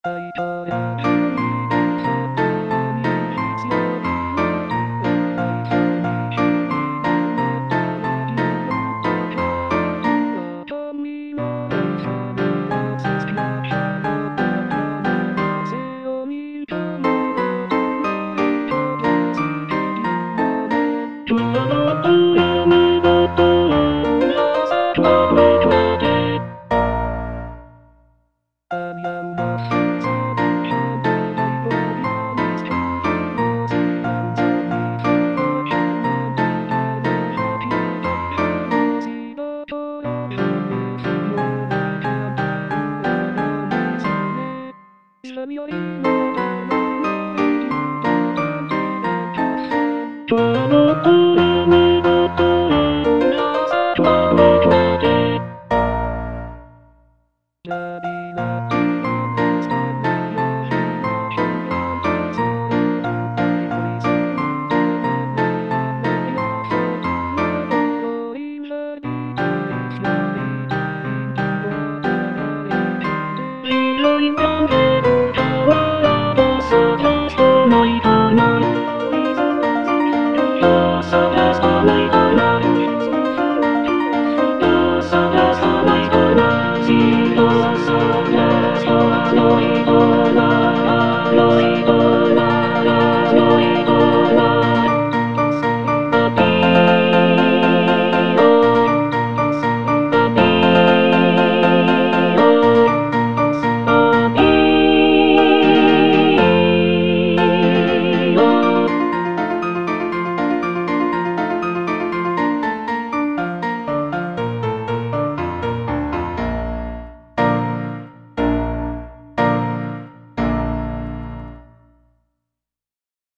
愛とや愛で里にしよう愛とに君がまた何もとか瞳の中には好きな花束には背を見るものないほど好きなの今の悩み事をなぜ誰かでアイアンの風で花が色や見つけるの知らんぞに花びらの吐き出すの白と夢の中には何それ下よりもだなないんだ誰か今の悩み事をなぜ誰かで涙